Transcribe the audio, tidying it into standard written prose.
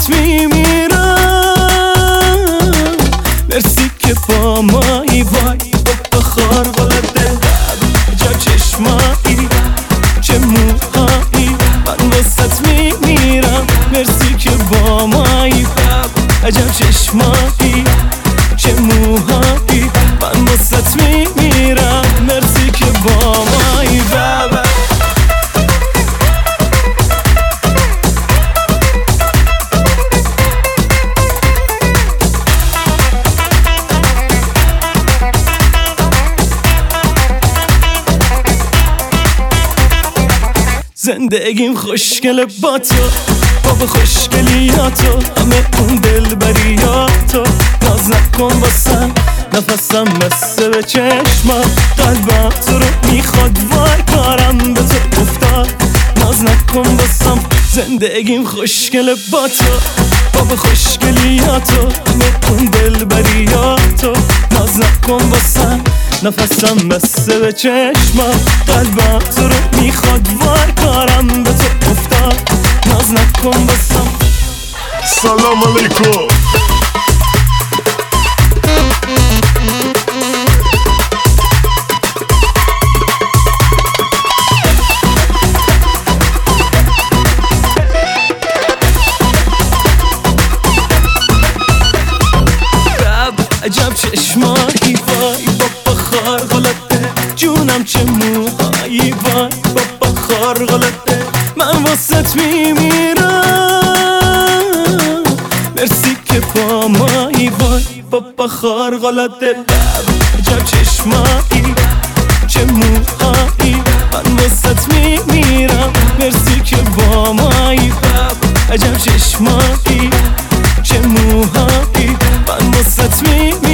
واسط میمیرم. مرسی که با مایی وای بابا خارق‌العاده. عجب چشمایی چه موهایی من واسط میمیرم. مرسی که با مایی عجب چشمایی چه موهایی من واسط میمیرم. مرسی که با مایی بابا. زندگیم خوشگله با تو بابا، خوشگلیاتو همه اون دلبریاتو. ناز نکن واسم نفسم بسته به چشمم، قلبم تو رو میخواد وای کارم به تو افتاد. ناز نکن واسم زندگیم خوشگله با تو بابا، خوشگلیاتو همه اون دلبریاتو. ناز نکن واسم نفسم بسته به چشمم، قلبم تو رو میخواد وای کارم به تو افتاد. ناز نکن واسم. سلام علیکم. عجب چشمایی وای بابا خارق‌العاده. جونم چه موهایی وای بابا خارق‌العاده. من واسط میمیرم. مرسی که با مایی وای بابا خارق‌العاده. عجب چشمایی چه موهایی من واسط میمیرم. مرسی که با مایی عجب چشمایی چه موهایی من واسط میمیرم.